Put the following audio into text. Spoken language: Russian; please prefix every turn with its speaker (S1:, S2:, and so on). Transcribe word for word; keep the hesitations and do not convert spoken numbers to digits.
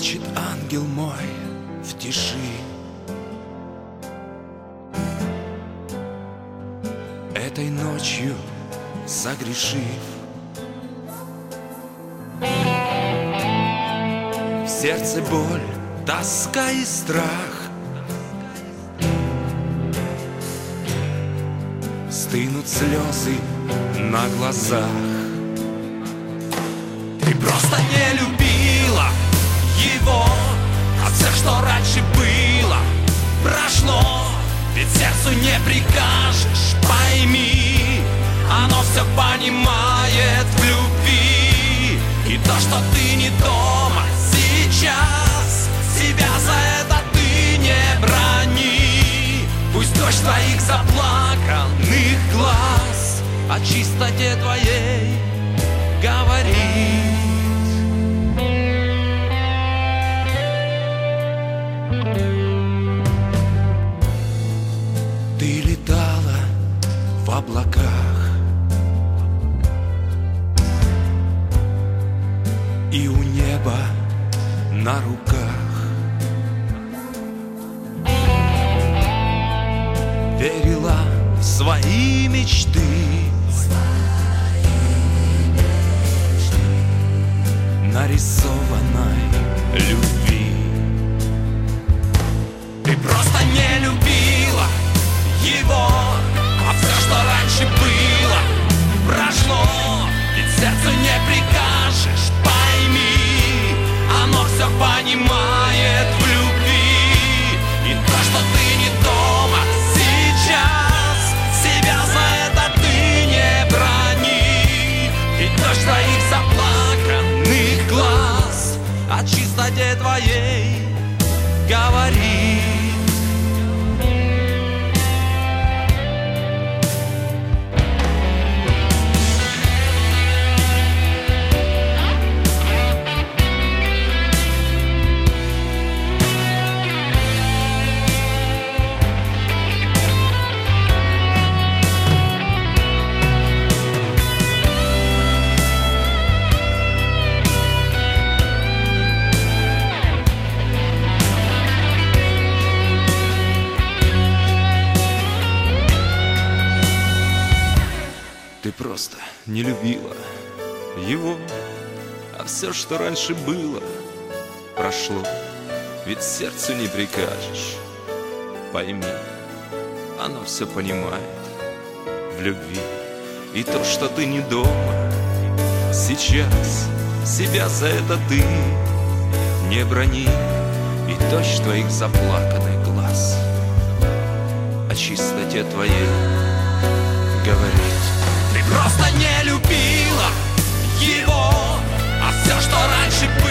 S1: Плачет ангел мой в тиши. Этой ночью согрешив, в сердце боль, тоска и страх. Стынут слезы на глазах. Ты просто не любила его, а все, что раньше было, прошло. Ведь сердцу не прикажешь, пойми, оно все понимает в любви. И то, что ты не дома сейчас, себя за это ты не брони. Пусть дождь твоих заплаканных глаз о чистоте твоей говорит. Ты летала в облаках, и у неба на руках верила в свои мечты. Нарисованной любви. Ты просто не любила его, а все, что раньше было, прошло. Ведь сердцу не прикажешь, пойми, оно все понимает в любви. И то, что ты не дома сейчас, себя за это ты не брони. Ведь дождь твоих заплаканных глаз о чистоте твоей говорит. Ты просто не любила его, а все, что раньше было, прошло. Ведь сердцу не прикажешь, пойми, оно все понимает в любви. И то, что ты не дома сейчас, себя за это ты не брони. И дождь твоих заплаканных глаз о чистоте твоей говорит. Просто не любила его, а все, что раньше